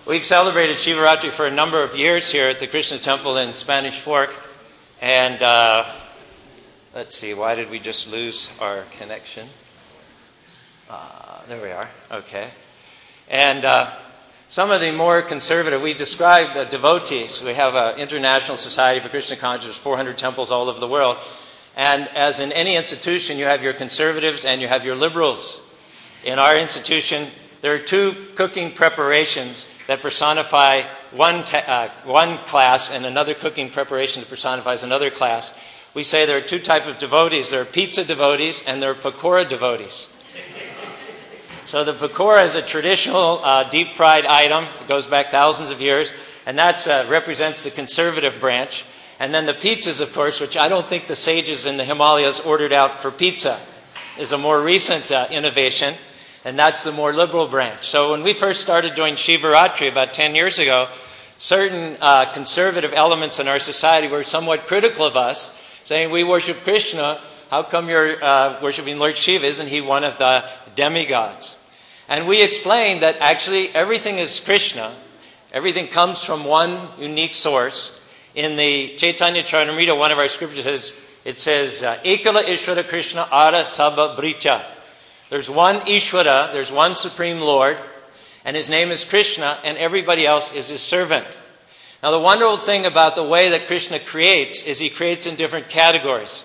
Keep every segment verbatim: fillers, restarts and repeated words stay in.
We've celebrated Shivaratri for a number of years here at the Krishna Temple in Spanish Fork. And uh, let's see, why did we just lose our connection? Uh, there we are. Okay. And uh, some of the more conservative, we describe uh, devotees. We have an International Society for Krishna Consciousness, four hundred temples all over the world. And as in any institution, you have your conservatives and you have your liberals. In our institution, there are two cooking preparations that personify one ta- uh, one class and another cooking preparation that personifies another class. We say there are two types of devotees. There are pizza devotees and there are pakora devotees. So the pakora is a traditional uh, deep-fried item. It goes back thousands of years, and that uh, represents the conservative branch. And then the pizzas, of course, which I don't think the sages in the Himalayas ordered out for pizza, is a more recent uh, innovation. And that's the more liberal branch. So when we first started doing Shivaratri about ten years ago, certain uh, conservative elements in our society were somewhat critical of us, saying, we worship Krishna, how come you're uh, worshiping Lord Shiva? Isn't he one of the demigods? And we explained that actually everything is Krishna. Everything comes from one unique source. In the Chaitanya Charitamrita, one of our scriptures says, it says, Ekala Ishvara Krishna Ara Sabha Bricha. There's one Ishvara, there's one Supreme Lord, and his name is Krishna, and everybody else is his servant. Now the wonderful thing about the way that Krishna creates is he creates in different categories.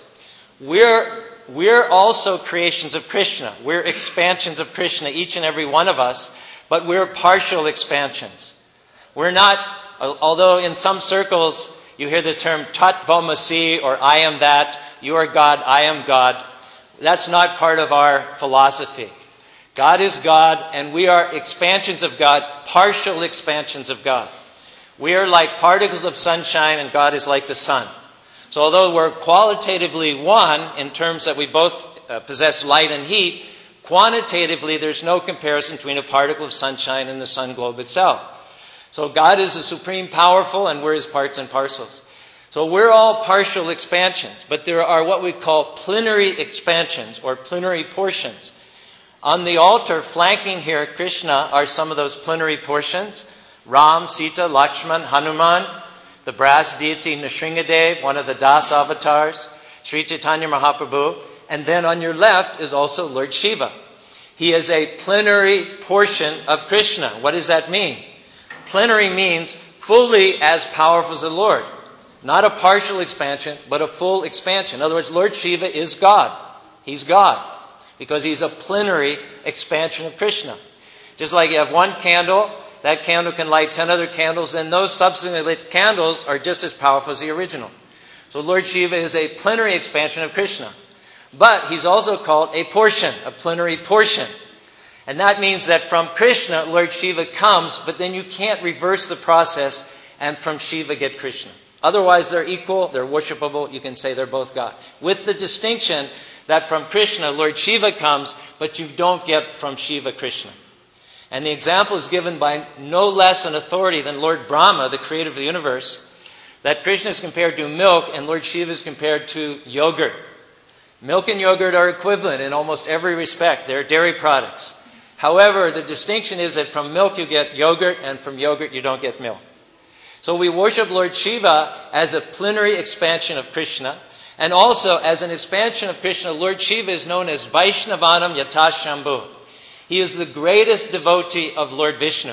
We're, we're also creations of Krishna. We're expansions of Krishna, each and every one of us, but we're partial expansions. We're not, although in some circles you hear the term Tatvamasi, or I am that, you are God, I am God. That's not part of our philosophy. God is God, and we are expansions of God, partial expansions of God. We are like particles of sunshine, and God is like the sun. So although we're qualitatively one, in terms that we both uh, possess light and heat, quantitatively there's no comparison between a particle of sunshine and the sun globe itself. So God is the supreme powerful, and we're his parts and parcels. So we're all partial expansions, but there are what we call plenary expansions or plenary portions. On the altar flanking here, Krishna, are some of those plenary portions. Ram, Sita, Lakshman, Hanuman, the brass deity Nrsingadev, one of the Das avatars, Sri Chaitanya Mahaprabhu, and then on your left is also Lord Shiva. He is a plenary portion of Krishna. What does that mean? Plenary means fully as powerful as the Lord. Not a partial expansion, but a full expansion. In other words, Lord Shiva is God. He's God. Because he's a plenary expansion of Krishna. Just like you have one candle, that candle can light ten other candles, and those subsequently lit candles are just as powerful as the original. So Lord Shiva is a plenary expansion of Krishna. But he's also called a portion, a plenary portion. And that means that from Krishna, Lord Shiva comes, but then you can't reverse the process and from Shiva get Krishna. Otherwise, they're equal, they're worshipable, you can say they're both God. With the distinction that from Krishna, Lord Shiva comes, but you don't get from Shiva Krishna. And the example is given by no less an authority than Lord Brahma, the creator of the universe, that Krishna is compared to milk and Lord Shiva is compared to yogurt. Milk and yogurt are equivalent in almost every respect. They're dairy products. However, the distinction is that from milk you get yogurt and from yogurt you don't get milk. So we worship Lord Shiva as a plenary expansion of Krishna, and also as an expansion of Krishna, Lord Shiva is known as Vaishnavanam Yatashambhu. He is the greatest devotee of Lord Vishnu.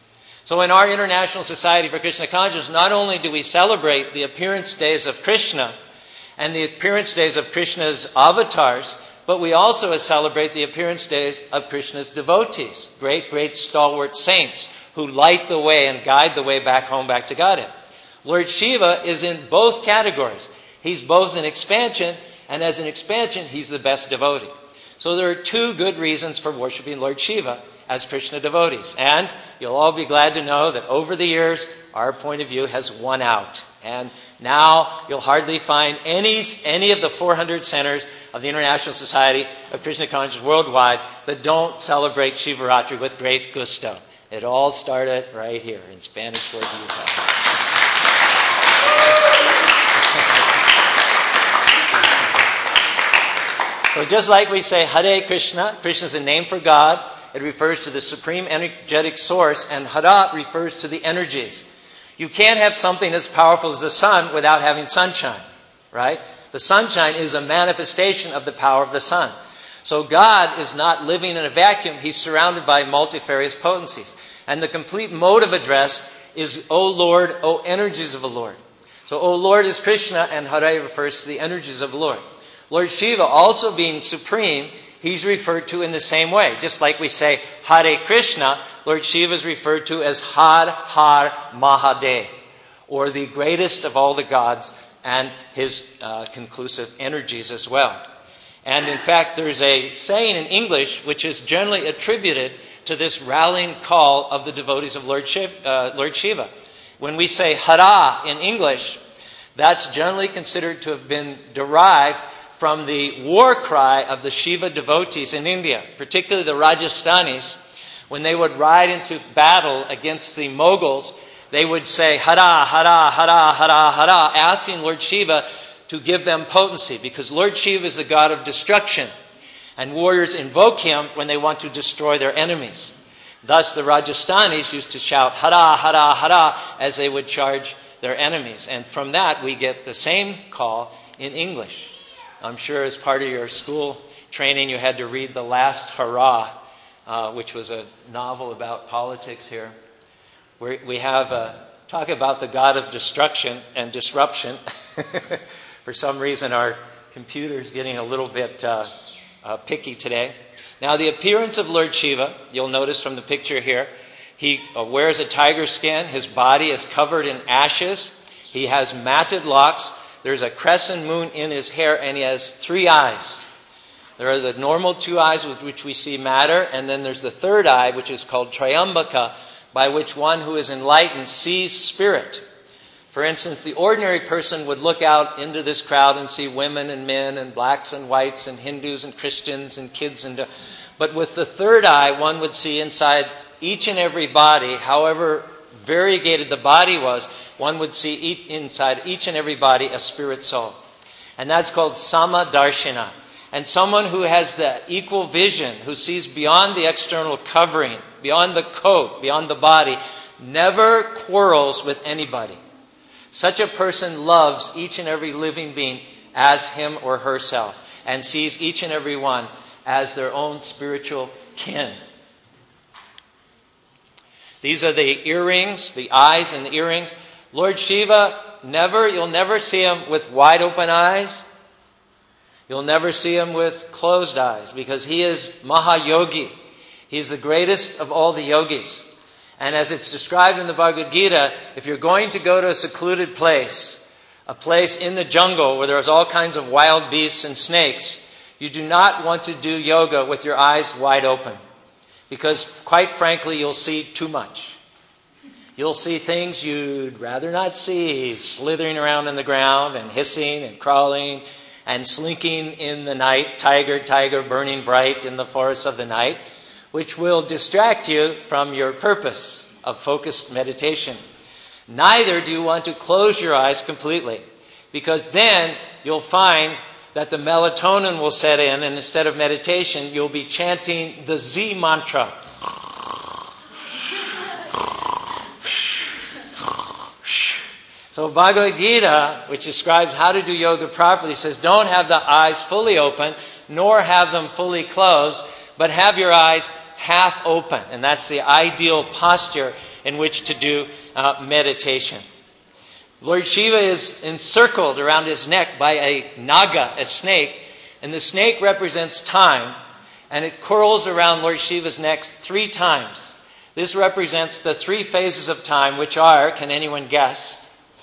So in our International Society for Krishna Consciousness, not only do we celebrate the appearance days of Krishna and the appearance days of Krishna's avatars, but we also celebrate the appearance days of Krishna's devotees, great, great stalwart saints who light the way and guide the way back home, back to Godhead. Lord Shiva is in both categories. He's both an expansion, and as an expansion, he's the best devotee. So there are two good reasons for worshiping Lord Shiva as Krishna devotees. And you'll all be glad to know that over the years, our point of view has won out. And now you'll hardly find any, any of the four hundred centers of the International Society of Krishna Consciousness worldwide that don't celebrate Shivaratri with great gusto. It all started right here in Spanish Fork, Utah. So just like we say Hare Krishna, Krishna is a name for God, it refers to the supreme energetic source, and Hara refers to the energies. You can't have something as powerful as the sun without having sunshine, right? The sunshine is a manifestation of the power of the sun. So God is not living in a vacuum. He's surrounded by multifarious potencies. And the complete mode of address is, O Lord, O energies of the Lord. So O Lord is Krishna, and Hare refers to the energies of the Lord. Lord Shiva, also being supreme, he's referred to in the same way. Just like we say Hare Krishna, Lord Shiva is referred to as Har Har Mahadev, or the greatest of all the gods, and his uh, conclusive energies as well. And in fact, there's a saying in English which is generally attributed to this rallying call of the devotees of Lord Shiva. Uh, Lord Shiva. When we say Hara in English, that's generally considered to have been derived from the war cry of the Shiva devotees in India, particularly the Rajasthanis. When they would ride into battle against the Mughals, they would say Hara, Hara, Hara, Hara, Hara, asking Lord Shiva to give them potency, because Lord Shiva is the god of destruction, and warriors invoke him when they want to destroy their enemies. Thus the Rajasthanis used to shout Hara, Hara, Hara as they would charge their enemies. And from that we get the same call in English. I'm sure as part of your school training you had to read The Last Hurrah, uh, which was a novel about politics here. Where we have a talk about the god of destruction and disruption. For some reason our computer's getting a little bit uh, uh, picky today. Now the appearance of Lord Shiva, you'll notice from the picture here, he uh, wears a tiger skin, his body is covered in ashes, he has matted locks, there's a crescent moon in his hair, and he has three eyes. There are the normal two eyes with which we see matter, and then there's the third eye, which is called Triambaka, by which one who is enlightened sees spirit. For instance, the ordinary person would look out into this crowd and see women and men and blacks and whites and Hindus and Christians and kids. and. But with the third eye, one would see inside each and every body, however variegated the body was, one would see each, inside each and every body a spirit soul. And that's called Samadarshina. And someone who has the equal vision, who sees beyond the external covering, beyond the coat, beyond the body, never quarrels with anybody. Such a person loves each and every living being as him or herself, and sees each and every one as their own spiritual kin. These are the earrings, the eyes and the earrings. Lord Shiva, never, you'll never see him with wide open eyes. You'll never see him with closed eyes, because he is Mahayogi. He's the greatest of all the yogis. And as it's described in the Bhagavad Gita, if you're going to go to a secluded place, a place in the jungle where there's all kinds of wild beasts and snakes, you do not want to do yoga with your eyes wide open. Because quite frankly, you'll see too much. You'll see things you'd rather not see, slithering around in the ground and hissing and crawling and slinking in the night, tiger, tiger, burning bright in the forests of the night, which will distract you from your purpose of focused meditation. Neither do you want to close your eyes completely, because then you'll find that the melatonin will set in, and instead of meditation, you'll be chanting the Z mantra. So Bhagavad Gita, which describes how to do yoga properly, says don't have the eyes fully open, nor have them fully closed, but have your eyes half open. And that's the ideal posture in which to do uh, meditation. Lord Shiva is encircled around his neck by a naga, a snake, and the snake represents time, and it curls around Lord Shiva's neck three times. This represents the three phases of time, which are, can anyone guess?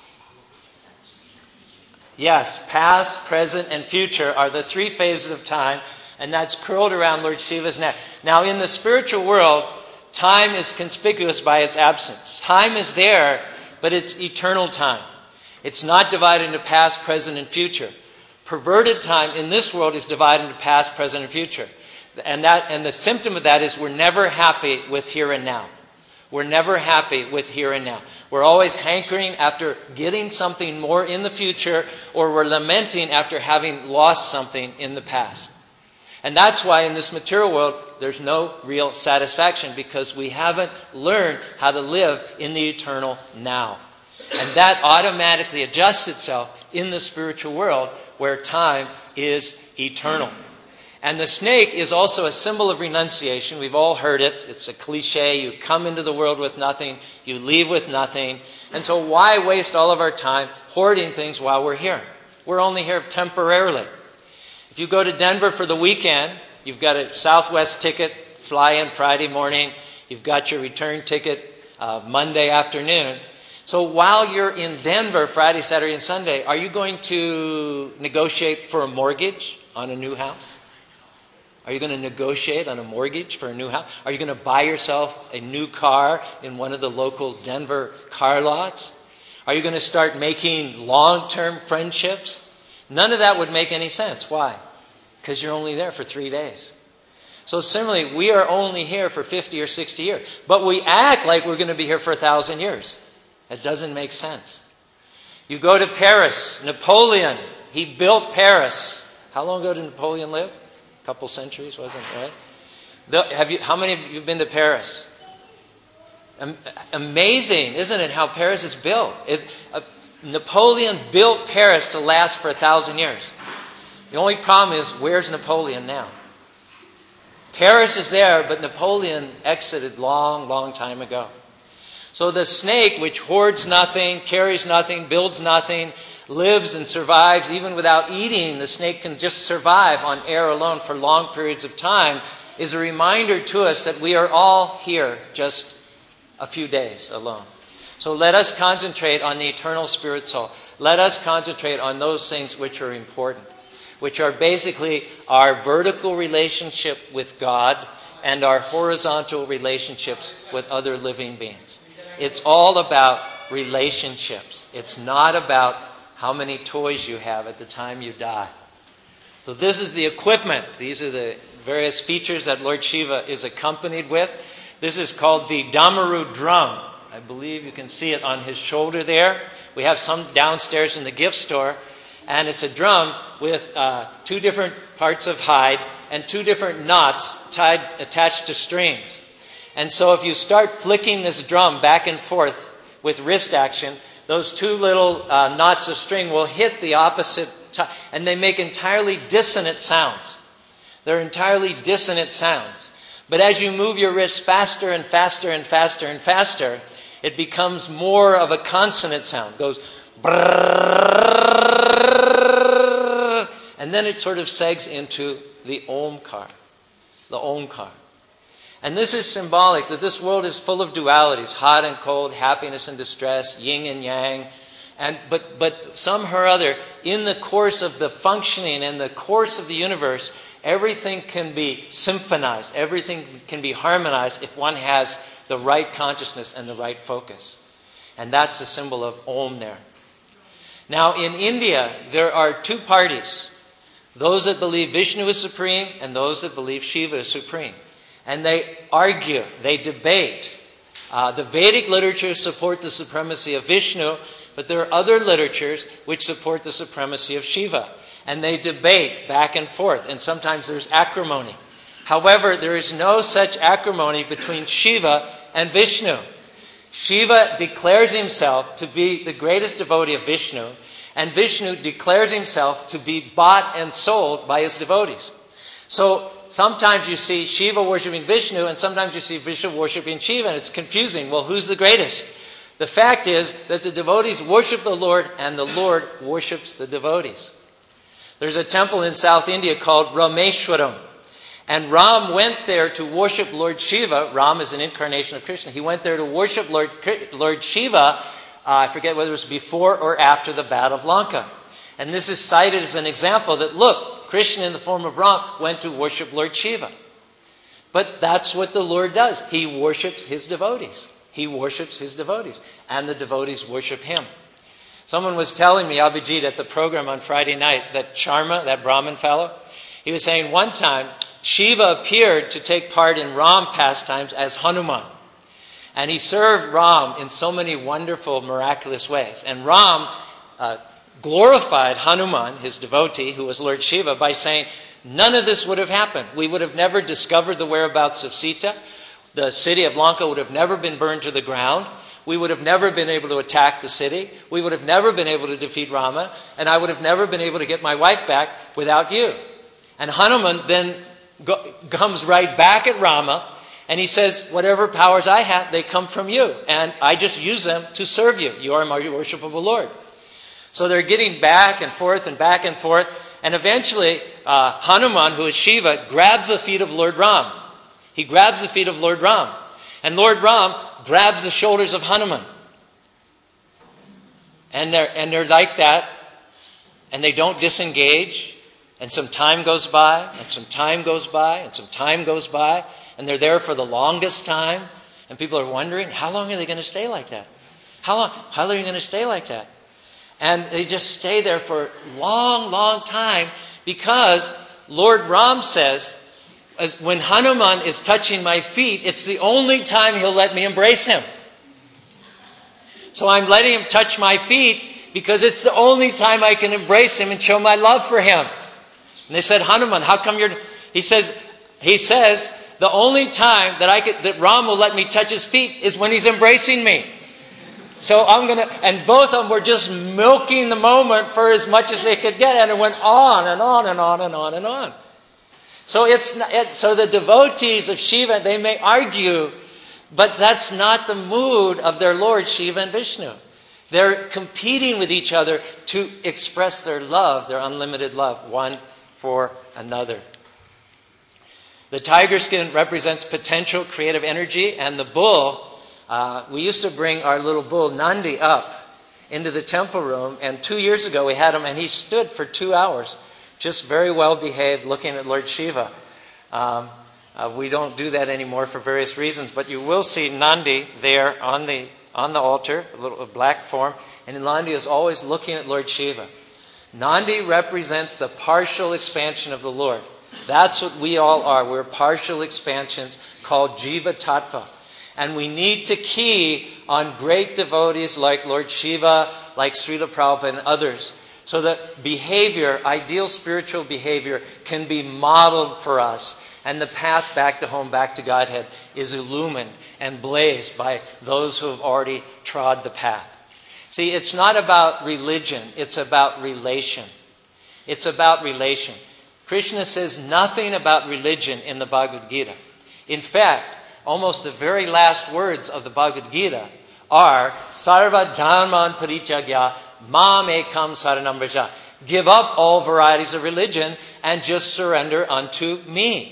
Yes, past, present, and future are the three phases of time, and that's curled around Lord Shiva's neck. Now, in the spiritual world, time is conspicuous by its absence. Time is there, but it's eternal time. It's not divided into past, present, and future. Perverted time in this world is divided into past, present, and future. And that, and the symptom of that is we're never happy with here and now. We're never happy with here and now. We're always hankering after getting something more in the future, or we're lamenting after having lost something in the past. And that's why in this material world, there's no real satisfaction, because we haven't learned how to live in the eternal now. And that automatically adjusts itself in the spiritual world where time is eternal. And the snake is also a symbol of renunciation. We've all heard it. It's a cliche. You come into the world with nothing. You leave with nothing. And so why waste all of our time hoarding things while we're here? We're only here temporarily. If you go to Denver for the weekend, you've got a Southwest ticket, fly in Friday morning. You've got your return ticket uh, Monday afternoon. So while you're in Denver Friday, Saturday, and Sunday, are you going to negotiate for a mortgage on a new house? Are you going to negotiate on a mortgage for a new house? Are you going to buy yourself a new car in one of the local Denver car lots? Are you going to start making long-term friendships? None of that would make any sense. Why? Because you're only there for three days. So similarly, we are only here for fifty or sixty years. But we act like we're going to be here for a thousand years. That doesn't make sense. You go to Paris. Napoleon, he built Paris. How long ago did Napoleon live? A couple centuries, wasn't it, right? The, have you, how many of you have been to Paris? Am, amazing, isn't it, how Paris is built? It, uh, Napoleon built Paris to last for a thousand years. The only problem is, where's Napoleon now? Paris is there, but Napoleon exited long, long time ago. So the snake, which hoards nothing, carries nothing, builds nothing, lives and survives even without eating, the snake can just survive on air alone for long periods of time, is a reminder to us that we are all here just a few days alone. So let us concentrate on the eternal spirit soul. Let us concentrate on those things which are important, which are basically our vertical relationship with God and our horizontal relationships with other living beings. It's all about relationships. It's not about how many toys you have at the time you die. So this is the equipment. These are the various features that Lord Shiva is accompanied with. This is called the Damaru drum. I believe you can see it on his shoulder there. We have some downstairs in the gift store. And it's a drum with uh, two different parts of hide and two different knots tied, attached to strings. And so if you start flicking this drum back and forth with wrist action, those two little uh, knots of string will hit the opposite t- and they make entirely dissonant sounds. They're entirely dissonant sounds. But as you move your wrist faster and faster and faster and faster, it becomes more of a consonant sound. It goes brrrr, and then it sort of segs into the Omkar, the Omkar. And this is symbolic that this world is full of dualities, hot and cold, happiness and distress, yin and yang. And but but somehow or other, in the course of the functioning and the course of the universe, everything can be symphonized, everything can be harmonized if one has the right consciousness and the right focus. And that's the symbol of Om there. Now in India, there are two parties. Those that believe Vishnu is supreme and those that believe Shiva is supreme. And they argue, they debate. Uh, the Vedic literatures support the supremacy of Vishnu, but there are other literatures which support the supremacy of Shiva. And they debate back and forth, and sometimes there's acrimony. However, there is no such acrimony between Shiva and Vishnu. Shiva declares himself to be the greatest devotee of Vishnu, and Vishnu declares himself to be bought and sold by his devotees. So sometimes you see Shiva worshipping Vishnu, and sometimes you see Vishnu worshipping Shiva, and it's confusing. Well, who's the greatest? The fact is that the devotees worship the Lord, and the Lord worships the devotees. There's a temple in South India called Rameshwaram, and Ram went there to worship Lord Shiva. Ram is an incarnation of Krishna. He went there to worship Lord, Lord Shiva, uh, I forget whether it was before or after the Battle of Lanka. And this is cited as an example that, look, Krishna in the form of Ram went to worship Lord Shiva. But that's what the Lord does. He worships his devotees. He worships his devotees. And the devotees worship him. Someone was telling me, Abhijit, at the program on Friday night, that Sharma, that Brahmin fellow, he was saying one time, Shiva appeared to take part in Ram pastimes as Hanuman. And he served Ram in so many wonderful, miraculous ways. And Ram uh, glorified Hanuman, his devotee, who was Lord Shiva, by saying, none of this would have happened. We would have never discovered the whereabouts of Sita. The city of Lanka would have never been burned to the ground. We would have never been able to attack the city. We would have never been able to defeat Rama. And I would have never been able to get my wife back without you. And Hanuman then go, comes right back at Rama. And he says, whatever powers I have, they come from you. And I just use them to serve you. You are my worshipable Lord. So they're getting back and forth and back and forth. And eventually, uh, Hanuman, who is Shiva, grabs the feet of Lord Ram. He grabs the feet of Lord Ram. And Lord Ram grabs the shoulders of Hanuman. And they're, and they're like that. And they don't disengage. And some time goes by, and some time goes by, and some time goes by. And they're there for the longest time. And people are wondering, how long are they going to stay like that? How long, how long are you going to stay like that? And they just stay there for a long, long time because Lord Ram says, when Hanuman is touching my feet, it's the only time he'll let me embrace him. So I'm letting him touch my feet because it's the only time I can embrace him and show my love for him. And they said, Hanuman, how come you're... He says, he says, the only time that I could, that Ram will let me touch his feet is when he's embracing me. So I'm going to, and both of them were just milking the moment for as much as they could get. And it went on and on and on and on and on. So it's not, it, so the devotees of Shiva, they may argue, but that's not the mood of their Lord Shiva and Vishnu. They're competing with each other to express their love, their unlimited love, one for another. The tiger skin represents potential creative energy, and the bull, uh, we used to bring our little bull Nandi up into the temple room, and two years ago we had him, and he stood for two hours, just very well behaved, looking at Lord Shiva. Um, uh, we don't do that anymore for various reasons, but you will see Nandi there on the on the altar, a little a black form, and Nandi is always looking at Lord Shiva. Nandi represents the partial expansion of the Lord. That's what we all are. We're partial expansions called Jiva Tattva. And we need to key on great devotees like Lord Shiva, like Srila Prabhupada and others, so that behavior, ideal spiritual behavior, can be modeled for us. And the path back to home, back to Godhead, is illumined and blazed by those who have already trod the path. See, it's not about religion. It's about relation. It's about relation. Krishna says nothing about religion in the Bhagavad Gita. In fact, almost the very last words of the Bhagavad Gita are Sarva Dharman Parityagya Mam Ekam Saranam Vraja. Give up all varieties of religion and just surrender unto me.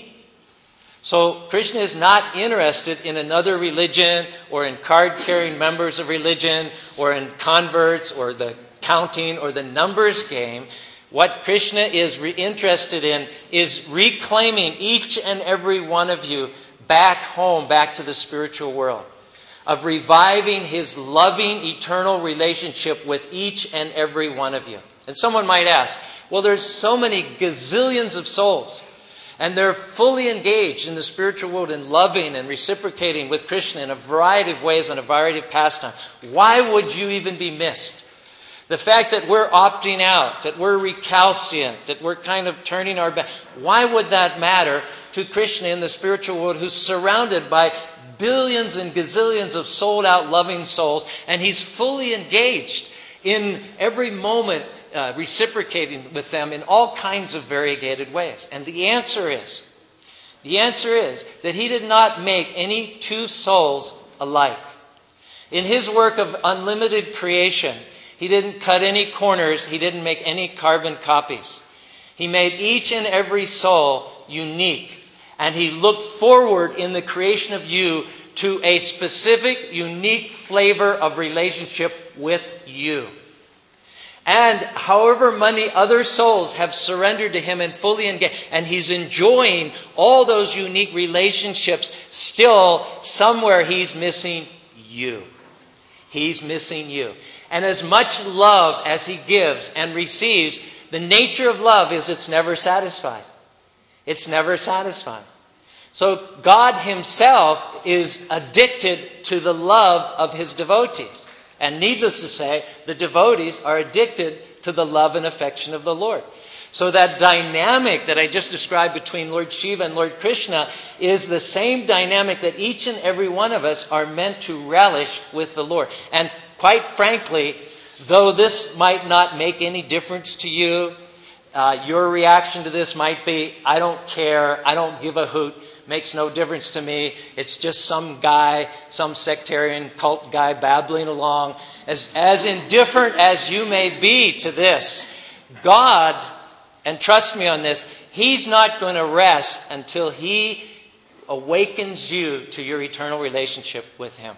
So Krishna is not interested in another religion or in card-carrying members of religion or in converts or the counting or the numbers game. What Krishna is re- interested in is reclaiming each and every one of you back home, back to the spiritual world. Of reviving His loving, eternal relationship with each and every one of you. And someone might ask, well, there's so many gazillions of souls. And they're fully engaged in the spiritual world and loving and reciprocating with Krishna in a variety of ways and a variety of pastimes. Why would you even be missed? The fact that we're opting out, that we're recalcitrant, that we're kind of turning our back, why would that matter to Krishna in the spiritual world who's surrounded by billions and gazillions of sold-out loving souls, and He's fully engaged in every moment, uh, reciprocating with them in all kinds of variegated ways? And the answer is, the answer is that He did not make any two souls alike. In His work of unlimited creation, He didn't cut any corners. He didn't make any carbon copies. He made each and every soul unique. And He looked forward in the creation of you to a specific, unique flavor of relationship with you. And however many other souls have surrendered to Him and fully engaged, and He's enjoying all those unique relationships, still somewhere He's missing you. He's missing you. And as much love as He gives and receives, the nature of love is it's never satisfied. It's never satisfied. So God Himself is addicted to the love of His devotees. And needless to say, the devotees are addicted to the love and affection of the Lord. So that dynamic that I just described between Lord Shiva and Lord Krishna is the same dynamic that each and every one of us are meant to relish with the Lord. And quite frankly, though this might not make any difference to you, uh, your reaction to this might be, I don't care, I don't give a hoot, makes no difference to me. It's just some guy, some sectarian cult guy babbling along. As, as indifferent as you may be to this, God, and trust me on this, He's not going to rest until He awakens you to your eternal relationship with Him.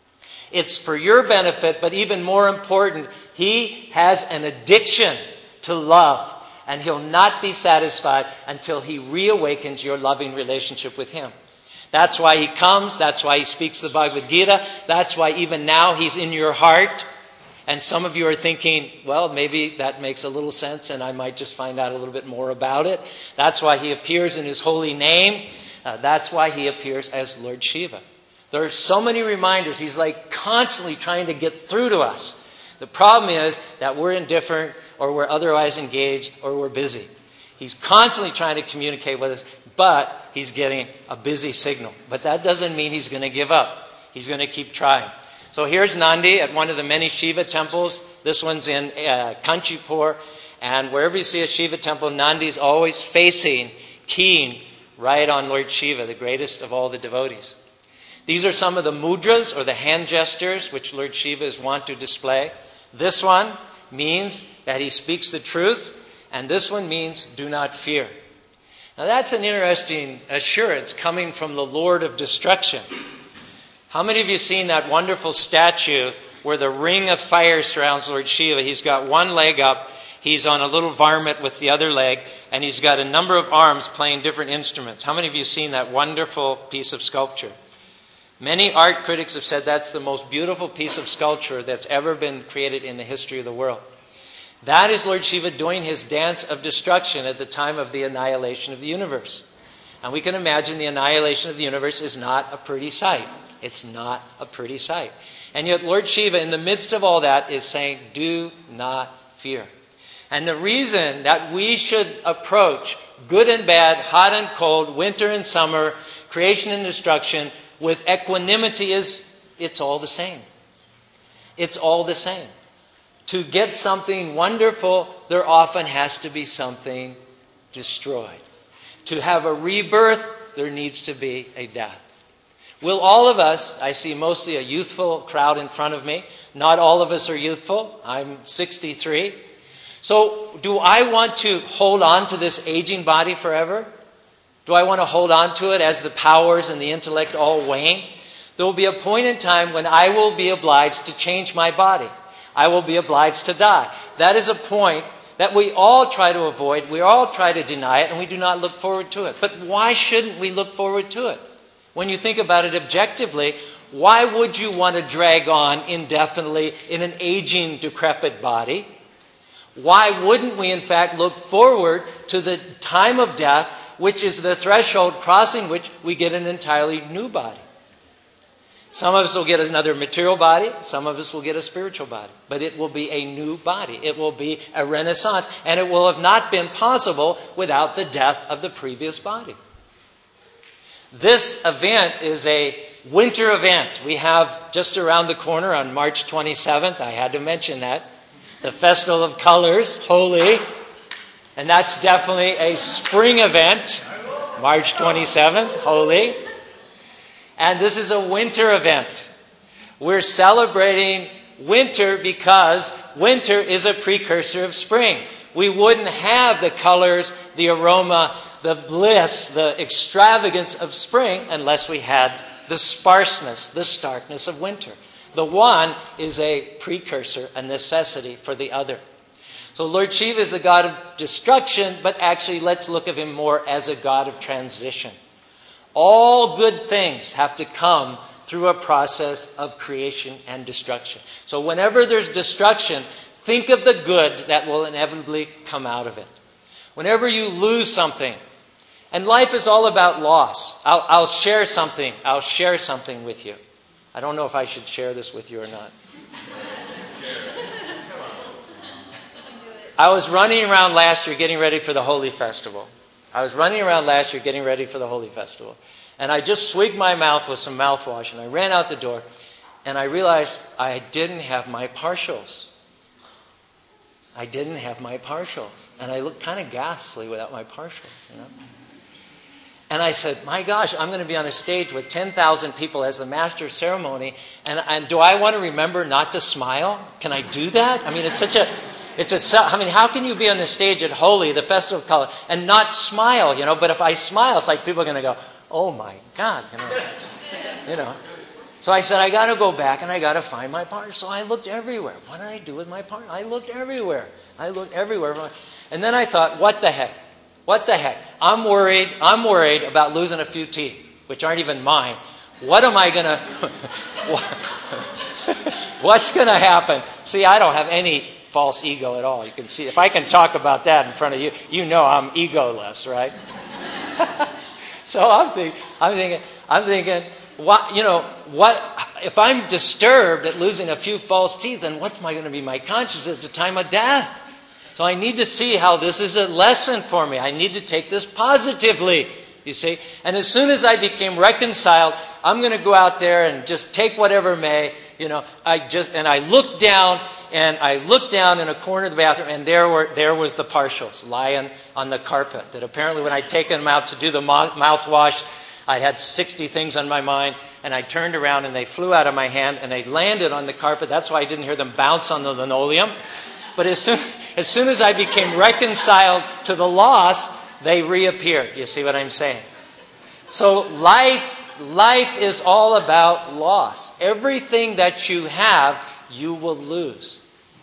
It's for your benefit, but even more important, He has an addiction to love. And He'll not be satisfied until He reawakens your loving relationship with Him. That's why He comes. That's why He speaks the Bhagavad Gita. That's why even now He's in your heart. And some of you are thinking, well, maybe that makes a little sense and I might just find out a little bit more about it. That's why He appears in His holy name. Uh, that's why He appears as Lord Shiva. There are so many reminders. He's like constantly trying to get through to us. The problem is that we're indifferent or we're otherwise engaged or we're busy. He's constantly trying to communicate with us, but He's getting a busy signal. But that doesn't mean He's going to give up. He's going to keep trying. So here's Nandi at one of the many Shiva temples. This one's in uh, Kanchipur. And wherever you see a Shiva temple, Nandi's always facing, keen, right on Lord Shiva, the greatest of all the devotees. These are some of the mudras or the hand gestures which Lord Shiva is wont to display. This one means that He speaks the truth, and this one means do not fear. Now that's an interesting assurance coming from the Lord of Destruction. How many of you seen that wonderful statue where the ring of fire surrounds Lord Shiva? He's got one leg up, he's on a little varmint with the other leg, and he's got a number of arms playing different instruments. How many of you seen that wonderful piece of sculpture? Many art critics have said that's the most beautiful piece of sculpture that's ever been created in the history of the world. That is Lord Shiva doing His dance of destruction at the time of the annihilation of the universe. And we can imagine the annihilation of the universe is not a pretty sight. It's not a pretty sight. And yet Lord Shiva, in the midst of all that, is saying, do not fear. And the reason that we should approach good and bad, hot and cold, winter and summer, creation and destruction, with equanimity is, it's all the same. It's all the same. To get something wonderful, there often has to be something destroyed. To have a rebirth, there needs to be a death. Will all of us, I see mostly a youthful crowd in front of me. Not all of us are youthful. I'm sixty-three. So do I want to hold on to this aging body forever? Do I want to hold on to it as the powers and the intellect all wane? There will be a point in time when I will be obliged to change my body. I will be obliged to die. That is a point that we all try to avoid. We all try to deny it, and we do not look forward to it. But why shouldn't we look forward to it? When you think about it objectively, why would you want to drag on indefinitely in an aging, decrepit body? Why wouldn't we, in fact, look forward to the time of death, which is the threshold crossing which we get an entirely new body? Some of us will get another material body. Some of us will get a spiritual body. But it will be a new body. It will be a renaissance. And it will have not been possible without the death of the previous body. This event is a winter event. We have just around the corner on March twenty-seventh, I had to mention that, the Festival of Colors, Holi. And that's definitely a spring event, March twenty-seventh, Holi. And this is a winter event. We're celebrating winter because winter is a precursor of spring. We wouldn't have the colors, the aroma, the bliss, the extravagance of spring unless we had the sparseness, the starkness of winter. The one is a precursor, a necessity for the other. So Lord Shiva is the God of destruction, but actually let's look at Him more as a God of transition. All good things have to come through a process of creation and destruction. So whenever there's destruction, think of the good that will inevitably come out of it. Whenever you lose something, and life is all about loss. I'll, I'll share something. I'll share something with you. I don't know if I should share this with you or not. I was running around last year getting ready for the Holy Festival. I was running around last year getting ready for the Holy Festival. And I just swigged my mouth with some mouthwash, and I ran out the door, and I realized I didn't have my partials. I didn't have my partials. And I looked kind of ghastly without my partials, you know. And I said, my gosh, I'm going to be on a stage with ten thousand people as the master of ceremony. And, and do I want to remember not to smile? Can I do that? I mean, it's such a, it's a, I mean, how can you be on the stage at Holy, the Festival of Color, and not smile, you know? But if I smile, it's like people are going to go, oh my God, you know. You know. So I said, I got to go back and I got to find my partner. So I looked everywhere. What did I do with my partner? I looked everywhere. I looked everywhere. And then I thought, what the heck? What the heck? I'm worried. I'm worried about losing a few teeth, which aren't even mine. What am I going to... What's going to happen? See, I don't have any false ego at all. You can see, if I can talk about that in front of you, you know I'm egoless, right? So I'm, think, I'm thinking, I'm thinking, what, you know, what, if I'm disturbed at losing a few false teeth, then what's my going to be my conscience at the time of death? So I need to see how this is a lesson for me. I need to take this positively, you see. And as soon as I became reconciled, I'm going to go out there and just take whatever may, you know. I just and I looked down, and I looked down in a corner of the bathroom, and there were there was the partials lying on the carpet. That apparently when I'd taken them out to do the mouthwash, I had sixty things on my mind, and I turned around and they flew out of my hand and they landed on the carpet. That's why I didn't hear them bounce on the linoleum. But as soon, as soon as I became reconciled to the loss, they reappeared. You see what I'm saying? So life, life is all about loss. Everything that you have, you will lose.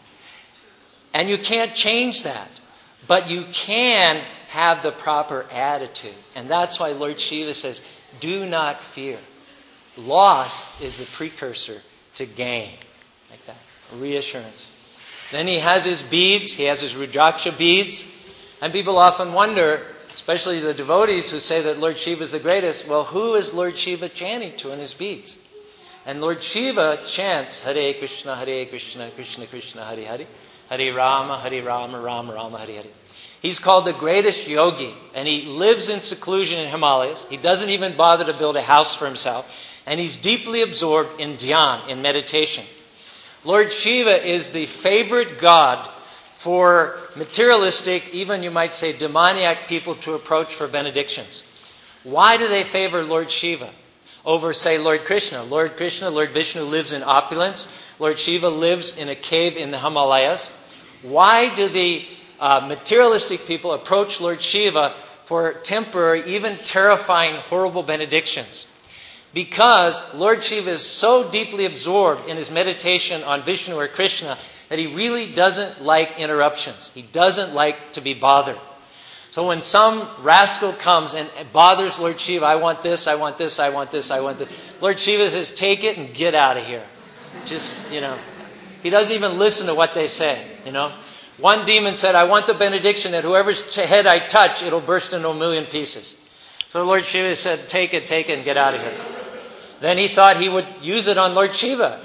And you can't change that. But you can have the proper attitude. And that's why Lord Shiva says, do not fear. Loss is the precursor to gain. Like that. Reassurance. Then he has his beads. He has his Rudraksha beads. And people often wonder, especially the devotees who say that Lord Shiva is the greatest, well, who is Lord Shiva chanting to in his beads? And Lord Shiva chants, Hare Krishna, Hare Krishna, Krishna Krishna, Hare Hare, Hare Rama, Hare Rama, Rama Rama, Hare Hare. He's called the greatest yogi, and he lives in seclusion in Himalayas. He doesn't even bother to build a house for himself. And he's deeply absorbed in dhyan, in meditation. Lord Shiva is the favorite god for materialistic, even you might say demoniac people to approach for benedictions. Why do they favor Lord Shiva over, say, Lord Krishna? Lord Krishna, Lord Vishnu lives in opulence. Lord Shiva lives in a cave in the Himalayas. Why do the uh, materialistic people approach Lord Shiva for temporary, even terrifying, horrible benedictions? Because Lord Shiva is so deeply absorbed in his meditation on Vishnu or Krishna that he really doesn't like interruptions. He doesn't like to be bothered. So when some rascal comes and bothers Lord Shiva, I want this, I want this, I want this, I want this. Lord Shiva says, take it and get out of here. Just, you know, he doesn't even listen to what they say, you know. One demon said, I want the benediction that whoever's head I touch, it'll burst into a million pieces. So Lord Shiva said, take it, take it, and get out of here. Then he thought he would use it on Lord Shiva.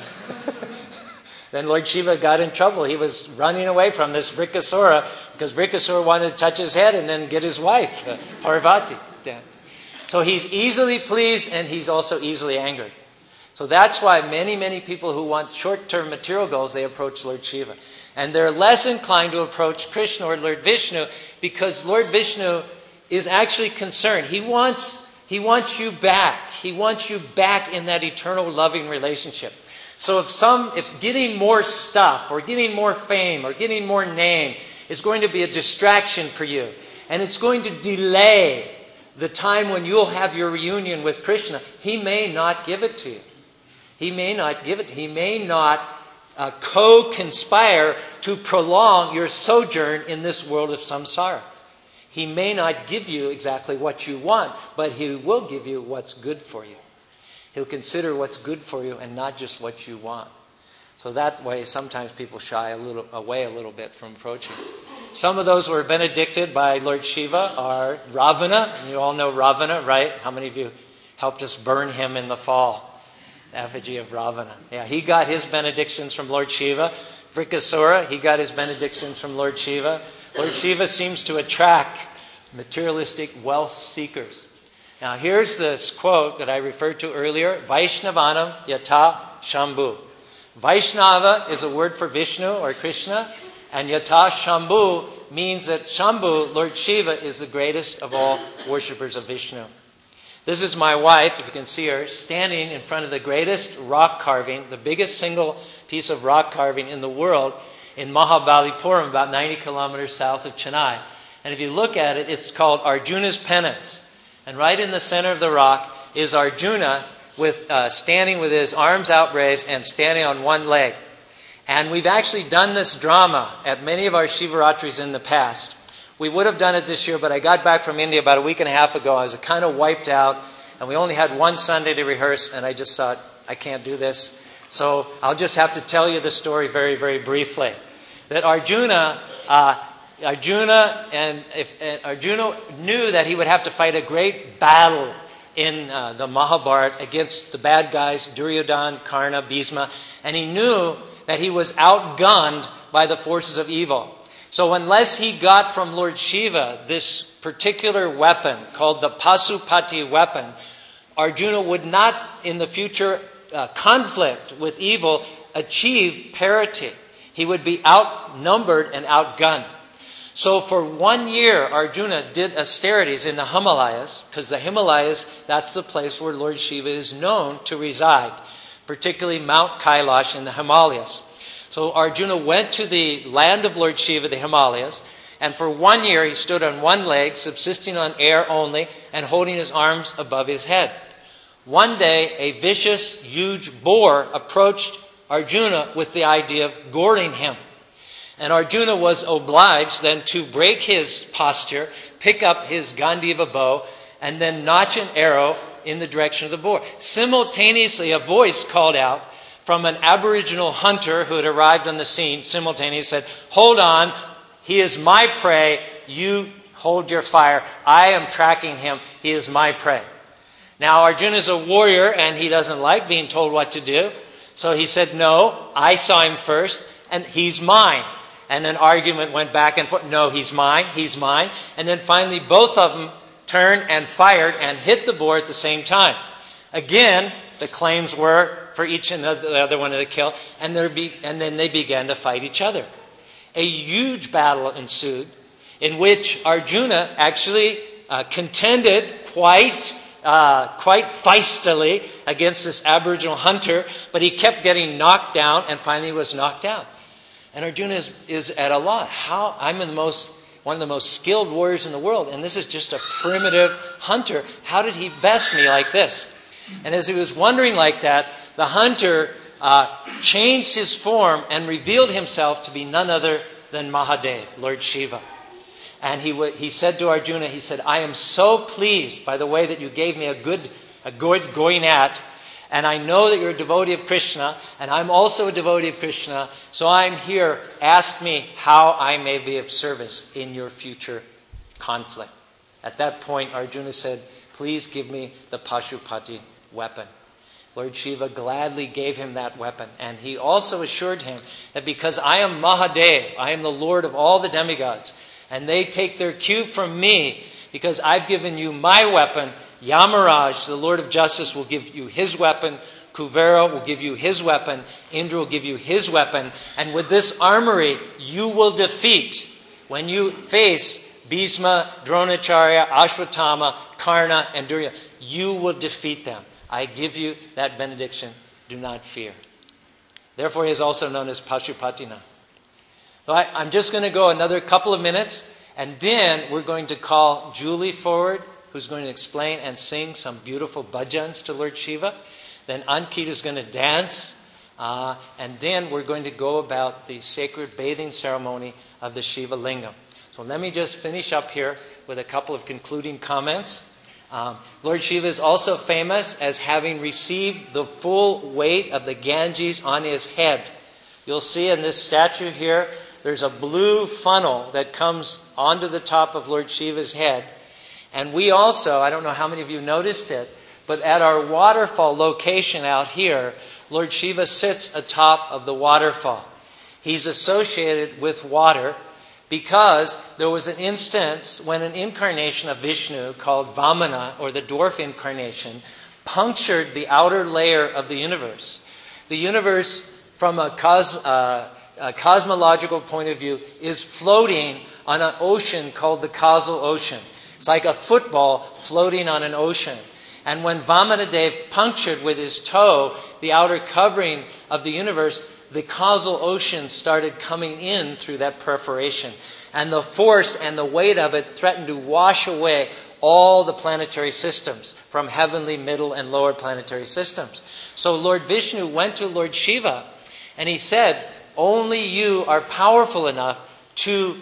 Then Lord Shiva got in trouble. He was running away from this Vrikasura because Vrikasura wanted to touch his head and then get his wife, uh, Parvati. Yeah. So he's easily pleased and he's also easily angered. So that's why many, many people who want short-term material goals, they approach Lord Shiva. And they're less inclined to approach Krishna or Lord Vishnu because Lord Vishnu is actually concerned. He wants... He wants you back. He wants you back in that eternal loving relationship. So if some, if getting more stuff or getting more fame or getting more name is going to be a distraction for you, and it's going to delay the time when you'll have your reunion with Krishna, he may not give it to you. He may not give it. He may not uh, co-conspire to prolong your sojourn in this world of samsara. He may not give you exactly what you want, but he will give you what's good for you. He'll consider what's good for you and not just what you want. So that way, sometimes people shy a little away a little bit from approaching. Some of those who are benedicted by Lord Shiva are Ravana. And you all know Ravana, right? How many of you helped us burn him in the fall? effigy of Ravana. Yeah, he got his benedictions from Lord Shiva. Vrikasura, he got his benedictions from Lord Shiva. Lord Shiva seems to attract materialistic wealth seekers. Now here's this quote that I referred to earlier. Vaishnavanam yata Shambhu. Vaishnava is a word for Vishnu or Krishna. And yata Shambhu means that Shambhu, Lord Shiva, is the greatest of all worshippers of Vishnu. This is my wife, if you can see her, standing in front of the greatest rock carving, the biggest single piece of rock carving in the world in Mahabalipuram, about ninety kilometers south of Chennai. And if you look at it, it's called Arjuna's Penance. And right in the center of the rock is Arjuna with uh, standing with his arms outraised and standing on one leg. And we've actually done this drama at many of our Shivaratris in the past. We would have done it this year, but I got back from India about a week and a half ago. I was kind of wiped out, and we only had one Sunday to rehearse, and I just thought, I can't do this. So I'll just have to tell you the story very, very briefly. That Arjuna, uh, Arjuna and if and Arjuna knew that he would have to fight a great battle in uh, the Mahabharata against the bad guys, Duryodhana, Karna, Bhisma, and he knew that he was outgunned by the forces of evil. So unless he got from Lord Shiva this particular weapon called the Pasupati weapon, Arjuna would not in the future uh, conflict with evil achieve parity. He would be outnumbered and outgunned. So for one year, Arjuna did austerities in the Himalayas, because the Himalayas, that's the place where Lord Shiva is known to reside, particularly Mount Kailash in the Himalayas. So Arjuna went to the land of Lord Shiva, the Himalayas, and for one year he stood on one leg, subsisting on air only, and holding his arms above his head. One day, a vicious, huge boar approached Arjuna with the idea of goring him. And Arjuna was obliged then to break his posture, pick up his Gandiva bow, and then notch an arrow in the direction of the boar. Simultaneously, a voice called out from an Aboriginal hunter who had arrived on the scene, simultaneously said, "Hold on, he is my prey, you hold your fire. I am tracking him, he is my prey." Now Arjuna is a warrior and he doesn't like being told what to do. So he said, "No, I saw him first and he's mine." And an argument went back and forth. "No, he's mine, he's mine." And then finally both of them turned and fired and hit the boar at the same time. Again, the claims were for each and the other one to kill. And, there be, and then they began to fight each other. A huge battle ensued in which Arjuna actually uh, contended quite uh, quite feistily against this Aboriginal hunter. But he kept getting knocked down and finally was knocked out. And Arjuna is, is at a loss. How? I'm the most, one of the most skilled warriors in the world, and this is just a primitive hunter. How did he best me like this? And as he was wondering like that, the hunter uh, changed his form and revealed himself to be none other than Mahadev, Lord Shiva. And he w- he said to Arjuna, he said, "I am so pleased by the way that you gave me a good, a good going at. And I know that you're a devotee of Krishna, and I'm also a devotee of Krishna, so I'm here. Ask me how I may be of service in your future conflict." At that point, Arjuna said, "Please give me the Pashupati weapon." Lord Shiva gladly gave him that weapon, and he also assured him that because I am Mahadev, I am the Lord of all the demigods, and they take their cue from me because I've given you my weapon. Yamaraj, the Lord of Justice, will give you his weapon. Kuvera will give you his weapon. Indra will give you his weapon. And with this armory, you will defeat, when you face Bhisma, Dronacharya, Ashwatthama, Karna, and Duryodhana, you will defeat them. I give you that benediction. Do not fear. Therefore, he is also known as Pashupatina. So I, I'm just going to go another couple of minutes, and then we're going to call Julie forward, who's going to explain and sing some beautiful bhajans to Lord Shiva. Then Ankit is going to dance. Uh, and then we're going to go about the sacred bathing ceremony of the Shiva Lingam. So let me just finish up here with a couple of concluding comments. Um, Lord Shiva is also famous as having received the full weight of the Ganges on his head. You'll see in this statue here, there's a blue funnel that comes onto the top of Lord Shiva's head. And we also, I don't know how many of you noticed it, But at our waterfall location out here, Lord Shiva sits atop of the waterfall. He's associated with water because there was an instance when an incarnation of Vishnu called Vamana, or the dwarf incarnation, punctured the outer layer of the universe. The universe, from a, cos- uh, a cosmological point of view, is floating on an ocean called the causal ocean. It's like a football floating on an ocean. And when Vamanadev punctured with his toe the outer covering of the universe, the causal ocean started coming in through that perforation. And the force and the weight of it threatened to wash away all the planetary systems, from heavenly, middle, and lower planetary systems. So Lord Vishnu went to Lord Shiva and he said, only you are powerful enough to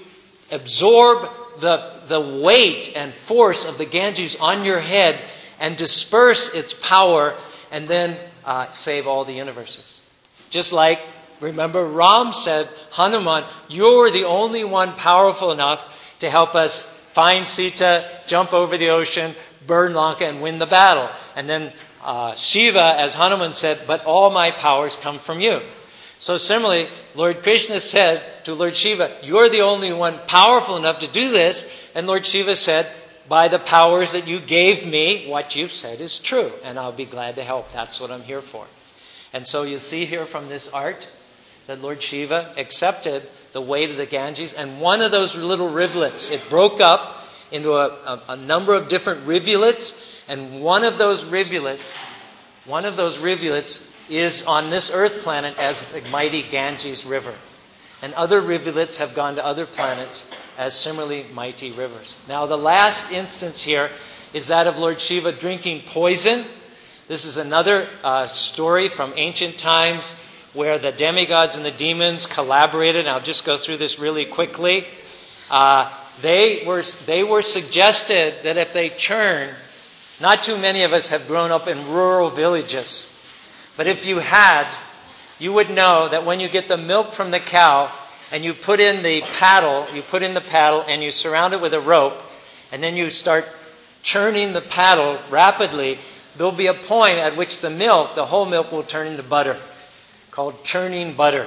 absorb the, the weight and force of the Ganges on your head and disperse its power and then uh, save all the universes. Just like, remember, Ram said, Hanuman, you're the only one powerful enough to help us find Sita, jump over the ocean, burn Lanka, and win the battle. And then uh, Shiva, as Hanuman said, but all my powers come from you. So similarly, Lord Krishna said to Lord Shiva, you're the only one powerful enough to do this. And Lord Shiva said, by the powers that you gave me, what you've said is true, and I'll be glad to help. That's what I'm here for. And so you see here from this art that Lord Shiva accepted the weight of the Ganges, and one of those little rivulets, it broke up into a, a, a number of different rivulets, and one of those rivulets, one of those rivulets is on this earth planet as the mighty Ganges River. And other rivulets have gone to other planets as similarly mighty rivers. Now the last instance here is that of Lord Shiva drinking poison. This is another uh, story from ancient times where the demigods and the demons collaborated. I'll just go through this really quickly. Uh, they were they were suggested that if they churn, not too many of us have grown up in rural villages, but if you had, you would know that when you get the milk from the cow and you put in the paddle, you put in the paddle and you surround it with a rope, and then you start churning the paddle rapidly, there'll be a point at which the milk, the whole milk, will turn into butter, called churning butter.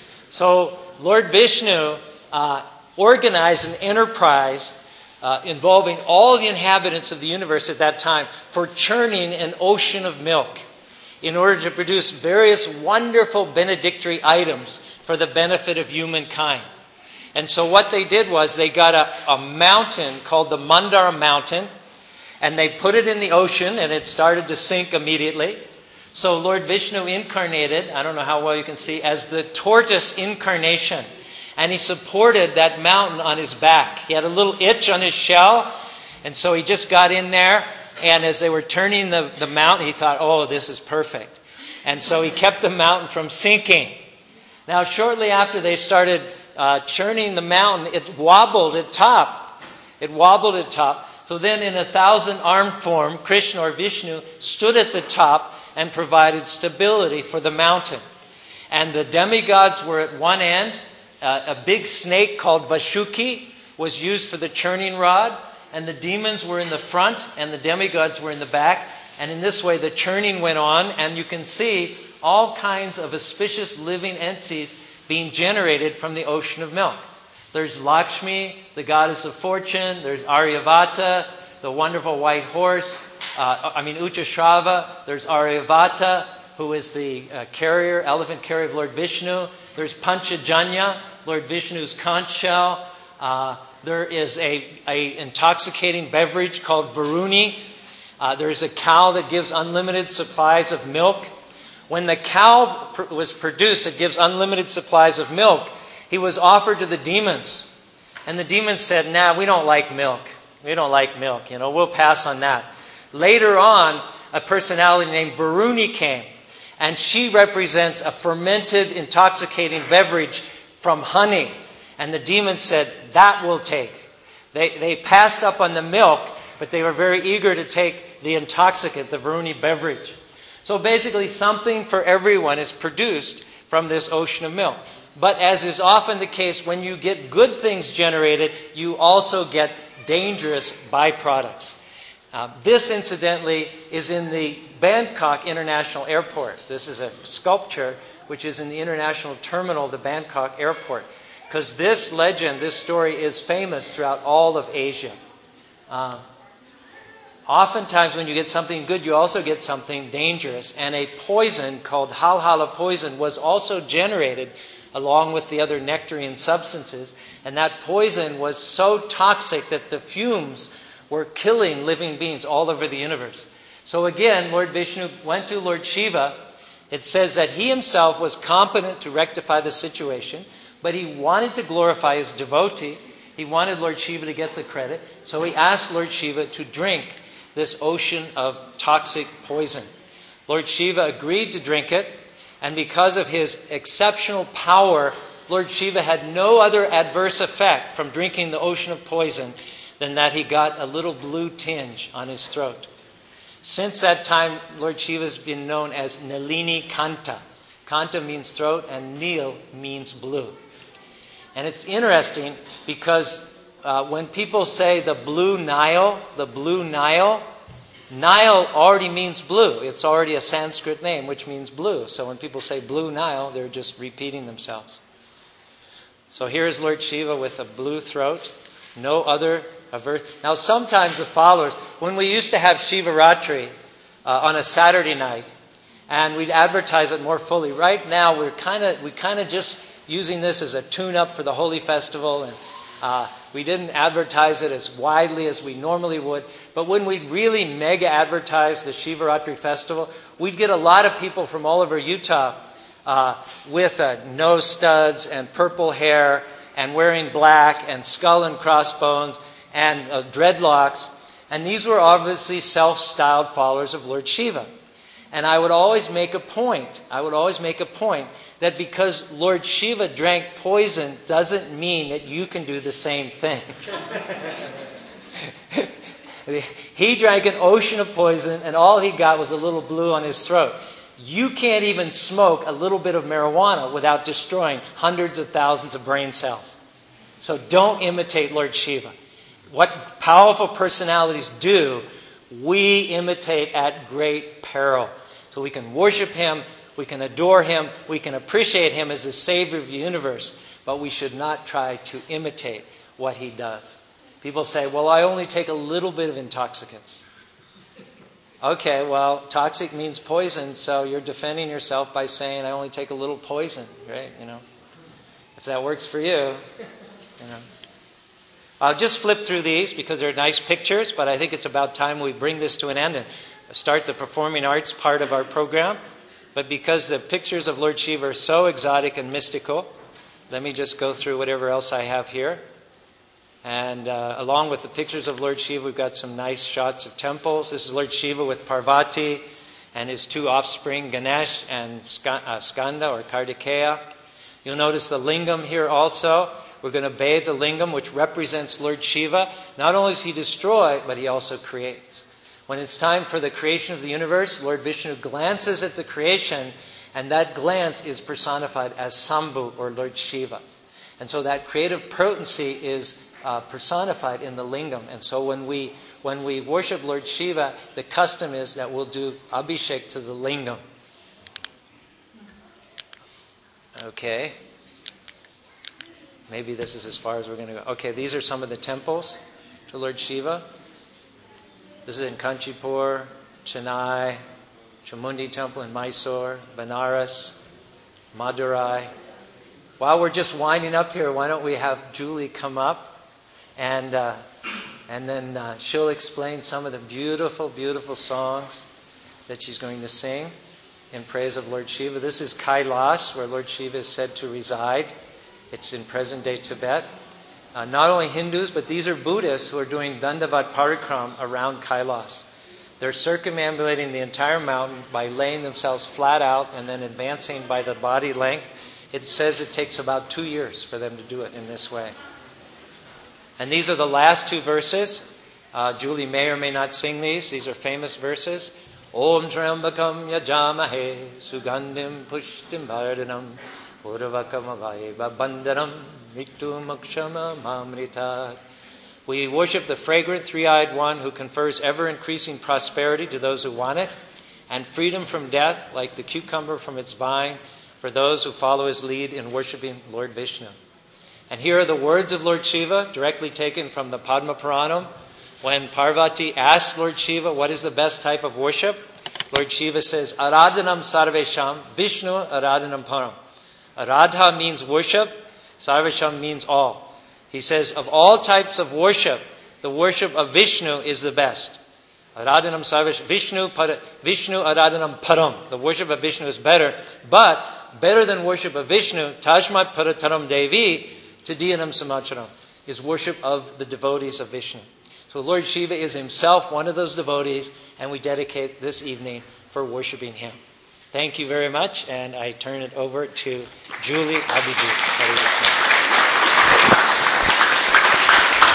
So Lord Vishnu uh, organized an enterprise uh, involving all the inhabitants of the universe at that time for churning an ocean of milk in order to produce various wonderful benedictory items for the benefit of humankind. And so what they did was they got a, a mountain called the Mandara Mountain, and they put it in the ocean, and it started to sink immediately. So Lord Vishnu incarnated, I don't know how well you can see, as the tortoise incarnation. And he supported that mountain on his back. He had a little itch on his shell, and so he just got in there. And as they were turning the, the mountain, he thought, oh, this is perfect. And so he kept the mountain from sinking. Now, shortly after they started uh, churning the mountain, it wobbled at top. It wobbled at top. So then in a thousand-armed form, Krishna or Vishnu stood at the top and provided stability for the mountain. And the demigods were at one end. Uh, a big snake called Vashuki was used for the churning rod. And the demons were in the front and the demigods were in the back. And in this way the churning went on, and you can see all kinds of auspicious living entities being generated from the ocean of milk. There's Lakshmi, the goddess of fortune. There's Aryavata, the wonderful white horse. Uh, I mean Uchashrava. There's Aryavata, who is the uh, carrier, elephant carrier of Lord Vishnu. There's Panchajanya, Lord Vishnu's conch shell. Uh, There is a, a intoxicating beverage called Varuni. Uh, there's a cow that gives unlimited supplies of milk. When the cow pr- was produced that gives unlimited supplies of milk, he was offered to the demons. And the demons said, nah, we don't like milk. We don't like milk. You know, we'll pass on that. Later on, a personality named Varuni came. And she represents a fermented, intoxicating beverage from honey. And the demons said, that will take. They, they passed up on the milk, but they were very eager to take the intoxicant, the Varuni beverage. So basically something for everyone is produced from this ocean of milk. But as is often the case, when you get good things generated, you also get dangerous byproducts. Uh, this, incidentally, is in the Bangkok International Airport. This is a sculpture which is in the international terminal of the Bangkok Airport. Because this legend, this story, is famous throughout all of Asia. Uh, oftentimes when you get something good, you also get something dangerous. And a poison called Halhala poison was also generated along with the other nectarine substances. And that poison was so toxic that the fumes were killing living beings all over the universe. So again, Lord Vishnu went to Lord Shiva. It says that he himself was competent to rectify the situation, but he wanted to glorify his devotee. He wanted Lord Shiva to get the credit. So he asked Lord Shiva to drink this ocean of toxic poison. Lord Shiva agreed to drink it, and because of his exceptional power, Lord Shiva had no other adverse effect from drinking the ocean of poison than that he got a little blue tinge on his throat. Since that time, Lord Shiva has been known as Nalini Kanta. Kanta means throat and Nil means blue. And it's interesting because uh, when people say the blue Nile, the blue Nile, Nile already means blue. It's already a Sanskrit name which means blue. So when people say blue Nile, they're just repeating themselves. So here is Lord Shiva with a blue throat. No other averse. Now sometimes the followers, when we used to have Shivaratri uh, on a Saturday night, and we'd advertise it more fully. Right now we're kind of we kind of just using this as a tune-up for the Holy Festival, and uh, we didn't advertise it as widely as we normally would. But when we really mega advertise the Shivaratri festival, we'd get a lot of people from all over Utah uh, with uh, nose studs and purple hair and wearing black and skull and crossbones and uh, dreadlocks. And these were obviously self-styled followers of Lord Shiva. And I would always make a point, I would always make a point that because Lord Shiva drank poison doesn't mean that you can do the same thing. He drank an ocean of poison and all he got was a little blue on his throat. You can't even smoke a little bit of marijuana without destroying hundreds of thousands of brain cells. So don't imitate Lord Shiva. What powerful personalities do, we imitate at great peril. So we can worship him, we can adore him, we can appreciate him as the Savior of the universe, but we should not try to imitate what he does. People say, well, I only take a little bit of intoxicants. Okay, well, toxic means poison, so you're defending yourself by saying, I only take a little poison, right? You know, if that works for you, you know. I'll just flip through these because they're nice pictures, but I think it's about time we bring this to an end and start the performing arts part of our program. But because the pictures of Lord Shiva are so exotic and mystical, let me just go through whatever else I have here. And uh, along with the pictures of Lord Shiva, we've got some nice shots of temples. This is Lord Shiva with Parvati and his two offspring, Ganesh and Skanda or Kartikeya. You'll notice the lingam here also. We're going to bathe the lingam, which represents Lord Shiva. Not only does he destroy, but he also creates. When it's time for the creation of the universe, Lord Vishnu glances at the creation, and that glance is personified as Sambhu or Lord Shiva. And so that creative potency is uh, personified in the lingam. And so when we when we worship Lord Shiva, the custom is that we'll do abhishek to the lingam. Okay. Maybe this is as far as we're going to go. Okay, these are some of the temples to Lord Shiva. This is in Kanchipur, Chennai, Chamundi Temple in Mysore, Benares, Madurai. While we're just winding up here, why don't we have Julie come up and uh, and then uh, she'll explain some of the beautiful, beautiful songs that she's going to sing in praise of Lord Shiva. This is Kailas, where Lord Shiva is said to reside. It's in present-day Tibet. Uh, not only Hindus, but these are Buddhists who are doing Dandavat Parikram around Kailas. They're circumambulating the entire mountain by laying themselves flat out and then advancing by the body length. It says it takes about two years for them to do it in this way. And these are the last two verses. Uh, Julie may or may not sing these. These are famous verses. Om Trambakam Yajamahe Sugandhim Pushtim Bhardanam Urvakam Avayeva Bandaram Mittu Mokshama Mamritat. We worship the fragrant three-eyed one who confers ever-increasing prosperity to those who want it, and freedom from death, like the cucumber from its vine, for those who follow his lead in worshiping Lord Vishnu. And here are the words of Lord Shiva, directly taken from the Padma Puranam. When Parvati asked Lord Shiva, what is the best type of worship? Lord Shiva says, Aradhanam sarvesham, Vishnu aradhanam param. Aradha means worship, sarvesham means all. He says, of all types of worship, the worship of Vishnu is the best. Aradhanam sarvesham, Vishnu, Vishnu aradhanam param. The worship of Vishnu is better, but better than worship of Vishnu, Tajmat parataram devi, Tadiyanam samacharam, is worship of the devotees of Vishnu. So Lord Shiva is himself one of those devotees, and we dedicate this evening for worshiping him. Thank you very much, and I turn it over to Julie Abhijit.